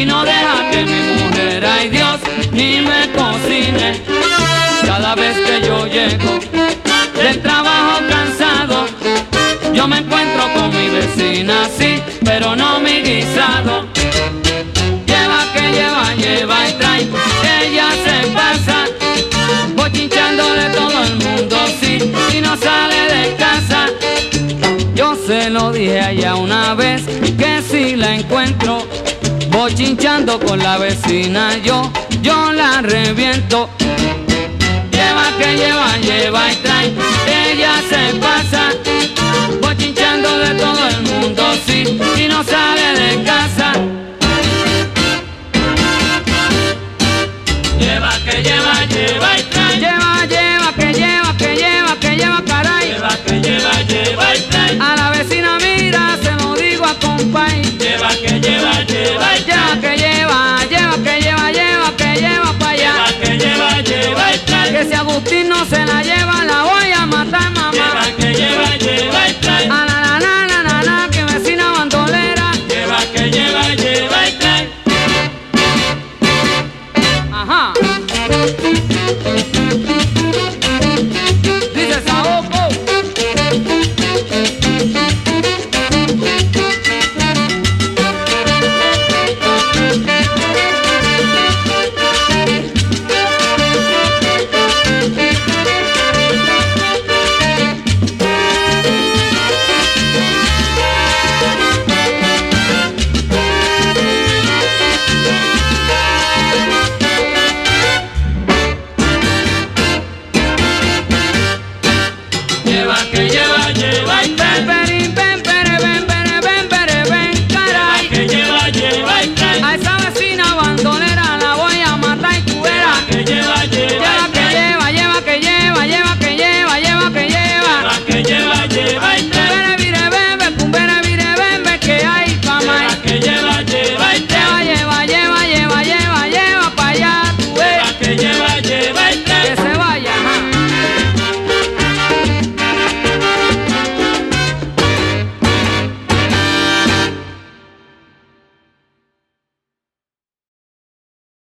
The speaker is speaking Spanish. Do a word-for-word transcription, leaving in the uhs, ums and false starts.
y no deja que mi mujer, ay Dios, ni me cocine. Cada vez que yo llego del trabajo cansado, yo me encuentro con mi vecina, sí, pero no mi guisado. Lleva que lleva, lleva y trae, ella se pasa bochinchando de todo el mundo, sí, y no sale de casa. Yo se lo dije allá una vez, que si la encuentro bochinchando con la vecina, yo, yo la reviento. Lleva que lleva, lleva y trae, ella se pasa bochinchando de todo el mundo, sí, y no sale de casa.